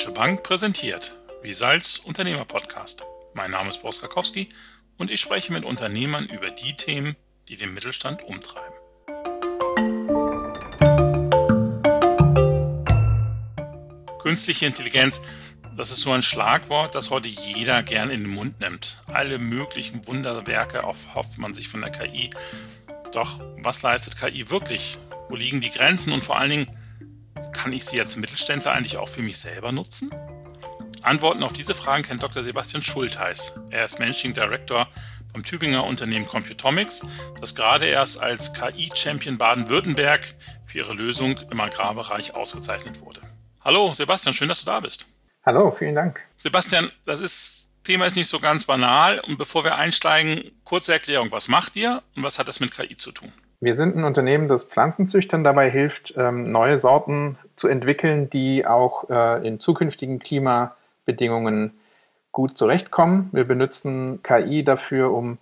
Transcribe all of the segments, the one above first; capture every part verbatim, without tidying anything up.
Deutsche Bank präsentiert Results Unternehmer-Podcast. Mein Name ist Boris Karkowski und ich spreche mit Unternehmern über die Themen, die den Mittelstand umtreiben. Künstliche Intelligenz, das ist so ein Schlagwort, das heute jeder gern in den Mund nimmt. Alle möglichen Wunderwerke erhofft man sich von der K I. Doch was leistet K I wirklich? Wo liegen die Grenzen und vor allen Dingen, kann ich sie als Mittelständler eigentlich auch für mich selber nutzen? Antworten auf diese Fragen kennt Doktor Sebastian Schultheis. Er ist Managing Director beim Tübinger Unternehmen Computomics, das gerade erst als K I-Champion Baden-Württemberg für ihre Lösung im Agrarbereich ausgezeichnet wurde. Hallo Sebastian, schön, dass du da bist. Hallo, vielen Dank. Sebastian, das ist, Thema ist nicht so ganz banal. Und bevor wir einsteigen, kurze Erklärung. Was macht ihr und was hat das mit K I zu tun? Wir sind ein Unternehmen, das Pflanzenzüchtern dabei hilft, neue Sorten zu entwickeln, die auch in zukünftigen Klimabedingungen gut zurechtkommen. Wir benutzen K I dafür, um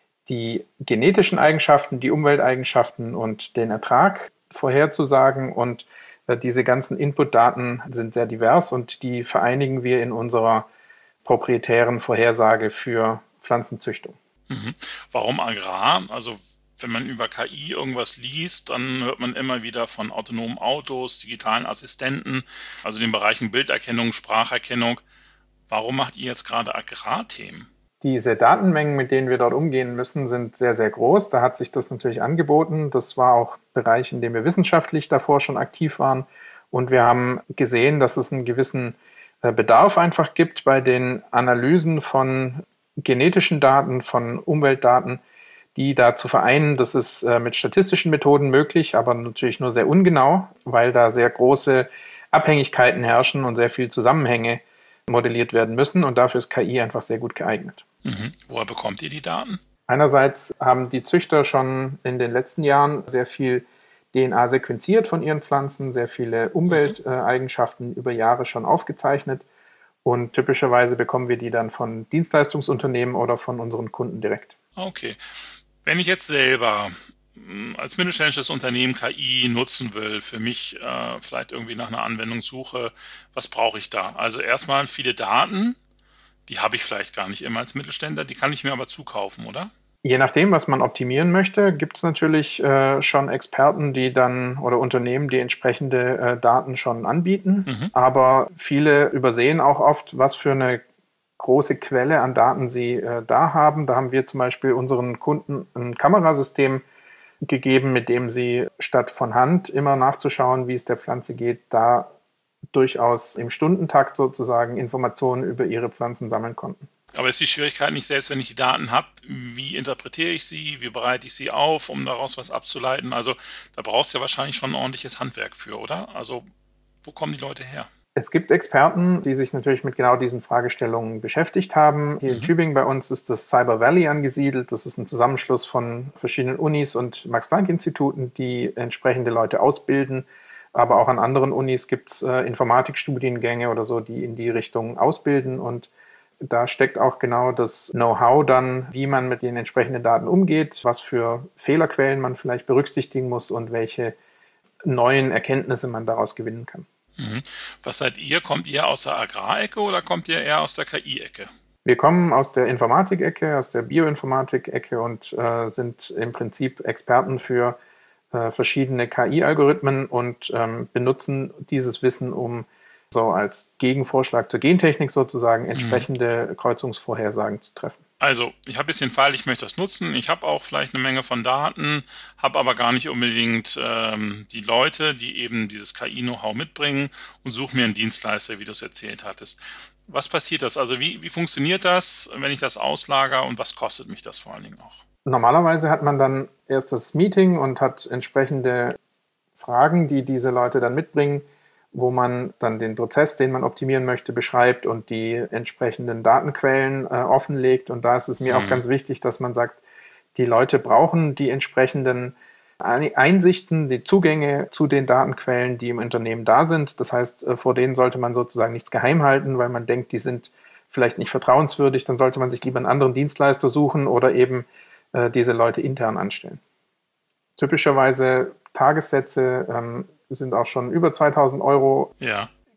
die genetischen Eigenschaften, die Umwelteigenschaften und den Ertrag vorherzusagen. Und diese ganzen Inputdaten sind sehr divers und die vereinigen wir in unserer proprietären Vorhersage für Pflanzenzüchtung. Mhm. Warum Agrar? Also wenn man über K I irgendwas liest, dann hört man immer wieder von autonomen Autos, digitalen Assistenten, also den Bereichen Bilderkennung, Spracherkennung. Warum macht ihr jetzt gerade Agrarthemen? Diese Datenmengen, mit denen wir dort umgehen müssen, sind sehr, sehr groß. Da hat sich das natürlich angeboten. Das war auch ein Bereich, in dem wir wissenschaftlich davor schon aktiv waren. Und wir haben gesehen, dass es einen gewissen Bedarf einfach gibt bei den Analysen von genetischen Daten, von Umweltdaten, die da zu vereinen. Das ist äh, mit statistischen Methoden möglich, aber natürlich nur sehr ungenau, weil da sehr große Abhängigkeiten herrschen und sehr viele Zusammenhänge modelliert werden müssen. Und dafür ist K I einfach sehr gut geeignet. Mhm. Woher bekommt ihr die Daten? Einerseits haben die Züchter schon in den letzten Jahren sehr viel D N A sequenziert von ihren Pflanzen, sehr viele Umwelteigenschaften über Jahre schon aufgezeichnet. Und typischerweise bekommen wir die dann von Dienstleistungsunternehmen oder von unseren Kunden direkt. Okay. Wenn ich jetzt selber als mittelständisches Unternehmen K I nutzen will, für mich äh, vielleicht irgendwie nach einer Anwendung suche, was brauche ich da? Also erstmal viele Daten, die habe ich vielleicht gar nicht immer als Mittelständler, die kann ich mir aber zukaufen, oder? Je nachdem, was man optimieren möchte, gibt es natürlich äh, schon Experten, die dann oder Unternehmen, die entsprechende äh, Daten schon anbieten. Mhm. Aber viele übersehen auch oft, was für eine große Quelle an Daten sie äh, da haben. Da haben wir zum Beispiel unseren Kunden ein Kamerasystem gegeben, mit dem sie statt von Hand immer nachzuschauen, wie es der Pflanze geht, da durchaus im Stundentakt sozusagen Informationen über ihre Pflanzen sammeln konnten. Aber ist die Schwierigkeit nicht, selbst wenn ich die Daten habe, wie interpretiere ich sie, wie bereite ich sie auf, um daraus was abzuleiten? Also da brauchst du ja wahrscheinlich schon ein ordentliches Handwerk für, oder? Also wo kommen die Leute her? Es gibt Experten, die sich natürlich mit genau diesen Fragestellungen beschäftigt haben. Hier mhm. in Tübingen bei uns ist das Cyber Valley angesiedelt. Das ist ein Zusammenschluss von verschiedenen Unis und Max-Planck-Instituten, die entsprechende Leute ausbilden. Aber auch an anderen Unis gibt es äh, Informatikstudiengänge oder so, die in die Richtung ausbilden. Und da steckt auch genau das Know-how dann, wie man mit den entsprechenden Daten umgeht, was für Fehlerquellen man vielleicht berücksichtigen muss und welche neuen Erkenntnisse man daraus gewinnen kann. Mhm. Was seid ihr? Kommt ihr aus der Agrarecke oder kommt ihr eher aus der K I-Ecke? Wir kommen aus der Informatik-Ecke, aus der Bioinformatik-Ecke und äh, sind im Prinzip Experten für äh, verschiedene K I-Algorithmen und ähm, benutzen dieses Wissen, um so als Gegenvorschlag zur Gentechnik sozusagen entsprechende mhm. Kreuzungsvorhersagen zu treffen. Also, ich habe ein bisschen Fall, ich möchte das nutzen. Ich habe auch vielleicht eine Menge von Daten, habe aber gar nicht unbedingt ähm, die Leute, die eben dieses K I-Know-how mitbringen und suche mir einen Dienstleister, wie du es erzählt hattest. Was passiert das? Also, wie, wie funktioniert das, wenn ich das auslagere und was kostet mich das vor allen Dingen auch? Normalerweise hat man dann erst das Meeting und hat entsprechende Fragen, die diese Leute dann mitbringen, wo man dann den Prozess, den man optimieren möchte, beschreibt und die entsprechenden Datenquellen äh, offenlegt. Und da ist es mir mhm. auch ganz wichtig, dass man sagt, die Leute brauchen die entsprechenden Einsichten, die Zugänge zu den Datenquellen, die im Unternehmen da sind. Das heißt, äh, vor denen sollte man sozusagen nichts geheim halten, weil man denkt, die sind vielleicht nicht vertrauenswürdig. Dann sollte man sich lieber einen anderen Dienstleister suchen oder eben äh, diese Leute intern anstellen. Typischerweise Tagessätze ähm, sind auch schon über zweitausend Euro. Ja.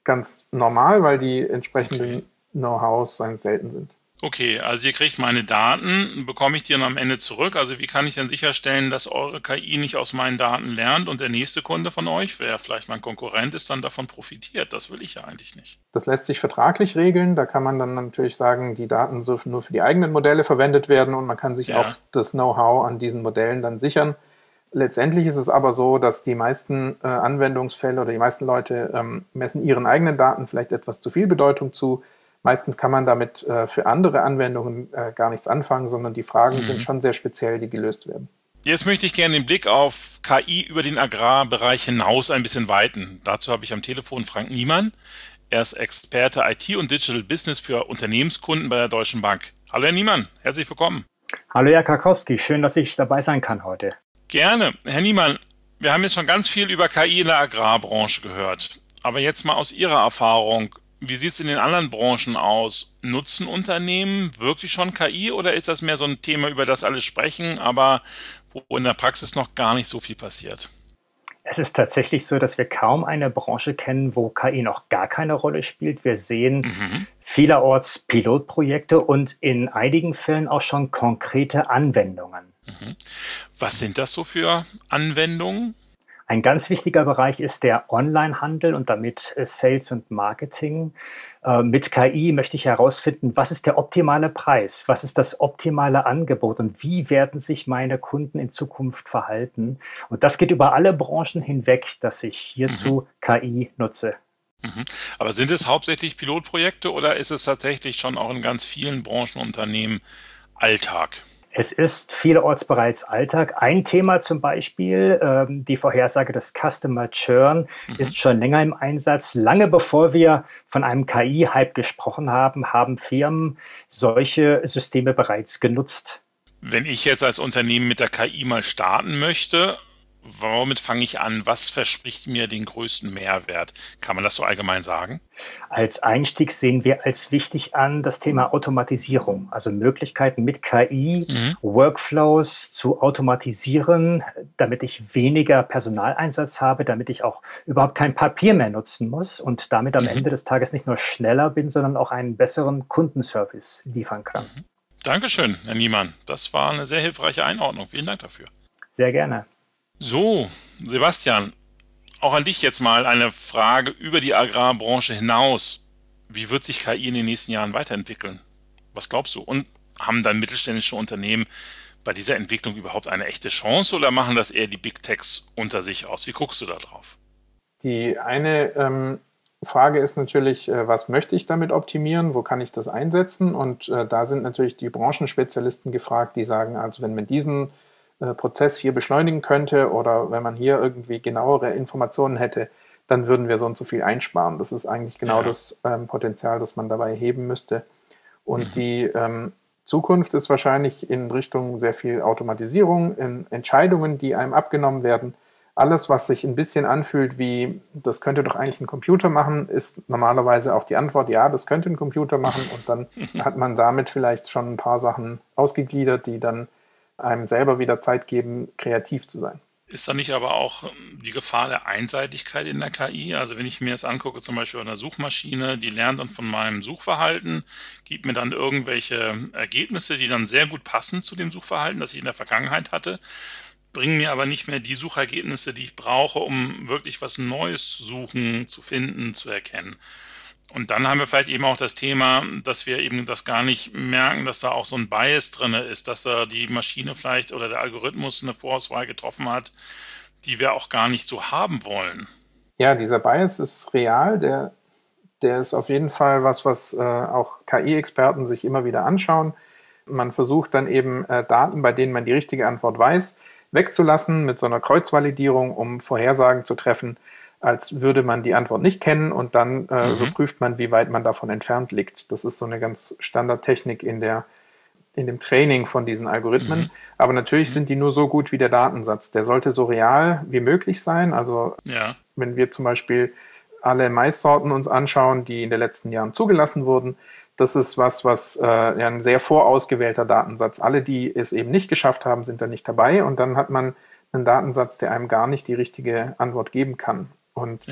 ganz normal, weil die entsprechenden Okay. Know-hows dann selten sind. Okay, also ihr kriegt meine Daten, bekomme ich die dann am Ende zurück? Also wie kann ich denn sicherstellen, dass eure K I nicht aus meinen Daten lernt und der nächste Kunde von euch, wer vielleicht mein Konkurrent ist, dann davon profitiert? Das will ich ja eigentlich nicht. Das lässt sich vertraglich regeln. Da kann man dann natürlich sagen, die Daten dürfen nur für die eigenen Modelle verwendet werden und man kann sich Ja. auch das Know-how an diesen Modellen dann sichern. Letztendlich ist es aber so, dass die meisten äh, Anwendungsfälle oder die meisten Leute ähm, messen ihren eigenen Daten vielleicht etwas zu viel Bedeutung zu. Meistens kann man damit äh, für andere Anwendungen äh, gar nichts anfangen, sondern die Fragen Mhm. sind schon sehr speziell, die gelöst werden. Jetzt möchte ich gerne den Blick auf K I über den Agrarbereich hinaus ein bisschen weiten. Dazu habe ich am Telefon Frank Niemann. Er ist Experte I T und Digital Business für Unternehmenskunden bei der Deutschen Bank. Hallo Herr Niemann, herzlich willkommen. Hallo Herr Karkowski, schön, dass ich dabei sein kann heute. Gerne. Herr Niemann, wir haben jetzt schon ganz viel über K I in der Agrarbranche gehört. Aber jetzt mal aus Ihrer Erfahrung, wie sieht es in den anderen Branchen aus? Nutzen Unternehmen wirklich schon K I oder ist das mehr so ein Thema, über das alle sprechen, aber wo in der Praxis noch gar nicht so viel passiert? Es ist tatsächlich so, dass wir kaum eine Branche kennen, wo K I noch gar keine Rolle spielt. Wir sehen Mhm. vielerorts Pilotprojekte und in einigen Fällen auch schon konkrete Anwendungen. Mhm. Was sind das so für Anwendungen? Ein ganz wichtiger Bereich ist der Onlinehandel und damit äh, Sales und Marketing. Äh, mit K I möchte ich herausfinden, was ist der optimale Preis, was ist das optimale Angebot und wie werden sich meine Kunden in Zukunft verhalten. Und das geht über alle Branchen hinweg, dass ich hierzu Mhm. K I nutze. Mhm. Aber sind es hauptsächlich Pilotprojekte oder ist es tatsächlich schon auch in ganz vielen Branchenunternehmen Alltag? Es ist vielerorts bereits Alltag. Ein Thema zum Beispiel, ähm, die Vorhersage des Customer Churn, Mhm. ist schon länger im Einsatz. Lange bevor wir von einem K I-Hype gesprochen haben, haben Firmen solche Systeme bereits genutzt. Wenn ich jetzt als Unternehmen mit der K I mal starten möchte, womit fange ich an? Was verspricht mir den größten Mehrwert? Kann man das so allgemein sagen? Als Einstieg sehen wir als wichtig an das Thema Automatisierung, also Möglichkeiten mit K I, Mhm. Workflows zu automatisieren, damit ich weniger Personaleinsatz habe, damit ich auch überhaupt kein Papier mehr nutzen muss und damit am Mhm. Ende des Tages nicht nur schneller bin, sondern auch einen besseren Kundenservice liefern kann. Mhm. Dankeschön, Herr Niemann. Das war eine sehr hilfreiche Einordnung. Vielen Dank dafür. Sehr gerne. So, Sebastian, auch an dich jetzt mal eine Frage über die Agrarbranche hinaus. Wie wird sich K I in den nächsten Jahren weiterentwickeln? Was glaubst du? Und haben dann mittelständische Unternehmen bei dieser Entwicklung überhaupt eine echte Chance oder machen das eher die Big Techs unter sich aus? Wie guckst du da drauf? Die eine ähm, Frage ist natürlich, äh, was möchte ich damit optimieren? Wo kann ich das einsetzen? Und äh, da sind natürlich die Branchenspezialisten gefragt, die sagen, also wenn man diesen äh, Prozess hier beschleunigen könnte oder wenn man hier irgendwie genauere Informationen hätte, dann würden wir so und so viel einsparen. Das ist eigentlich genau Ja. das ähm, Potenzial, das man dabei heben müsste. Und Mhm. die ähm, Zukunft ist wahrscheinlich in Richtung sehr viel Automatisierung, in Entscheidungen, die einem abgenommen werden. Alles, was sich ein bisschen anfühlt wie, das könnte doch eigentlich ein Computer machen, ist normalerweise auch die Antwort, ja, das könnte ein Computer machen. Und dann hat man damit vielleicht schon ein paar Sachen ausgegliedert, die dann einem selber wieder Zeit geben, kreativ zu sein. Ist da nicht aber auch ähm, die Gefahr der Einseitigkeit in der K I? Also wenn ich mir das angucke, zum Beispiel bei einer Suchmaschine, die lernt dann von meinem Suchverhalten, gibt mir dann irgendwelche Ergebnisse, die dann sehr gut passen zu dem Suchverhalten, das ich in der Vergangenheit hatte, bringen mir aber nicht mehr die Suchergebnisse, die ich brauche, um wirklich was Neues zu suchen, zu finden, zu erkennen. Und dann haben wir vielleicht eben auch das Thema, dass wir eben das gar nicht merken, dass da auch so ein Bias drin ist, dass da die Maschine vielleicht oder der Algorithmus eine Vorauswahl getroffen hat, die wir auch gar nicht so haben wollen. Ja, dieser Bias ist real, der, der ist auf jeden Fall was, was äh, auch K I-Experten sich immer wieder anschauen. Man versucht dann eben äh, Daten, bei denen man die richtige Antwort weiß, wegzulassen mit so einer Kreuzvalidierung, um Vorhersagen zu treffen, als würde man die Antwort nicht kennen und dann äh, Mhm. überprüft man, wie weit man davon entfernt liegt. Das ist so eine ganz Standardtechnik in der, in dem Training von diesen Algorithmen. Mhm. Aber natürlich Mhm. sind die nur so gut wie der Datensatz. Der sollte so real wie möglich sein. Also Ja. wenn wir zum Beispiel alle Maissorten uns anschauen, die in den letzten Jahren zugelassen wurden, das ist was, was äh, ja, ein sehr vorausgewählter Datensatz. Alle, die es eben nicht geschafft haben, sind da nicht dabei und dann hat man einen Datensatz, der einem gar nicht die richtige Antwort geben kann. Und Ja.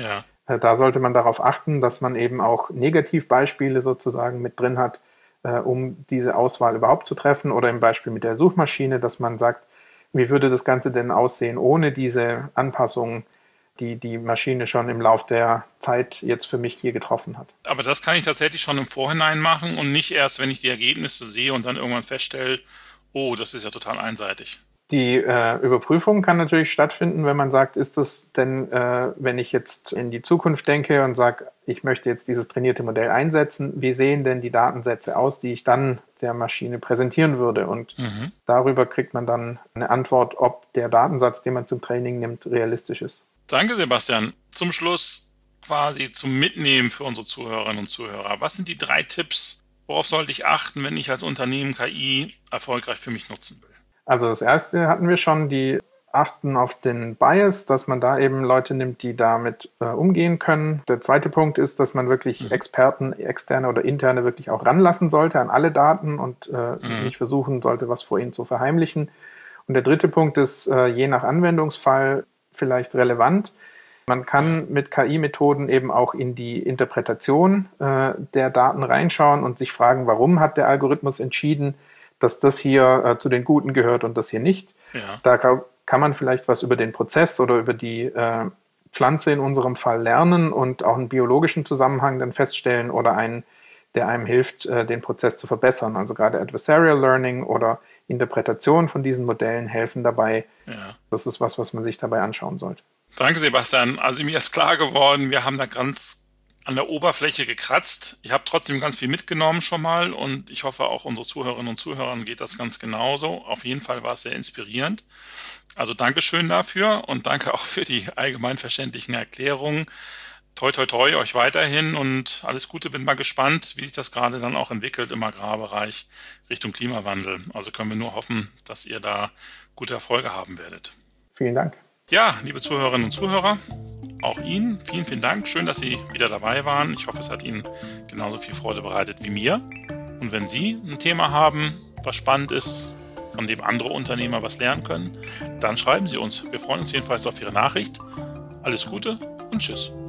Äh, da sollte man darauf achten, dass man eben auch Negativbeispiele sozusagen mit drin hat, äh, um diese Auswahl überhaupt zu treffen. Oder im Beispiel mit der Suchmaschine, dass man sagt, wie würde das Ganze denn aussehen ohne diese Anpassungen, die die Maschine schon im Lauf der Zeit jetzt für mich hier getroffen hat. Aber das kann ich tatsächlich schon im Vorhinein machen und nicht erst, wenn ich die Ergebnisse sehe und dann irgendwann feststelle, oh, das ist ja total einseitig. Die äh, Überprüfung kann natürlich stattfinden, wenn man sagt, ist das denn, äh, wenn ich jetzt in die Zukunft denke und sage, ich möchte jetzt dieses trainierte Modell einsetzen, wie sehen denn die Datensätze aus, die ich dann der Maschine präsentieren würde? Und mhm. darüber kriegt man dann eine Antwort, ob der Datensatz, den man zum Training nimmt, realistisch ist. Danke, Sebastian. Zum Schluss quasi zum Mitnehmen für unsere Zuhörerinnen und Zuhörer. Was sind die drei Tipps, worauf sollte ich achten, wenn ich als Unternehmen K I erfolgreich für mich nutzen will? Also das erste hatten wir schon, die achten auf den Bias, dass man da eben Leute nimmt, die damit äh, umgehen können. Der zweite Punkt ist, dass man wirklich mhm. Experten, externe oder interne, wirklich auch ranlassen sollte an alle Daten und äh, mhm. nicht versuchen sollte, was vor ihnen zu verheimlichen. Und der dritte Punkt ist, äh, je nach Anwendungsfall vielleicht relevant. Man kann mit K I-Methoden eben auch in die Interpretation äh, der Daten reinschauen und sich fragen, warum hat der Algorithmus entschieden, dass das hier äh, zu den Guten gehört und das hier nicht. Ja. Da ka- kann man vielleicht was über den Prozess oder über die äh, Pflanze in unserem Fall lernen und auch einen biologischen Zusammenhang dann feststellen oder einen, der einem hilft, äh, den Prozess zu verbessern. Also gerade Adversarial Learning oder Interpretation von diesen Modellen helfen dabei. Ja. Das ist was, was man sich dabei anschauen sollte. Danke, Sebastian. Also mir ist klar geworden, wir haben da ganz an der Oberfläche gekratzt. Ich habe trotzdem ganz viel mitgenommen schon mal und ich hoffe auch unsere Zuhörerinnen und Zuhörern geht das ganz genauso. Auf jeden Fall war es sehr inspirierend. Also Dankeschön dafür und danke auch für die allgemein verständlichen Erklärungen. Toi, toi, toi, euch weiterhin und alles Gute. Bin mal gespannt, wie sich das gerade dann auch entwickelt im Agrarbereich Richtung Klimawandel. Also können wir nur hoffen, dass ihr da gute Erfolge haben werdet. Vielen Dank. Ja, liebe Zuhörerinnen und Zuhörer, auch Ihnen vielen, vielen Dank. Schön, dass Sie wieder dabei waren. Ich hoffe, es hat Ihnen genauso viel Freude bereitet wie mir. Und wenn Sie ein Thema haben, was spannend ist, von dem andere Unternehmer was lernen können, dann schreiben Sie uns. Wir freuen uns jedenfalls auf Ihre Nachricht. Alles Gute und tschüss.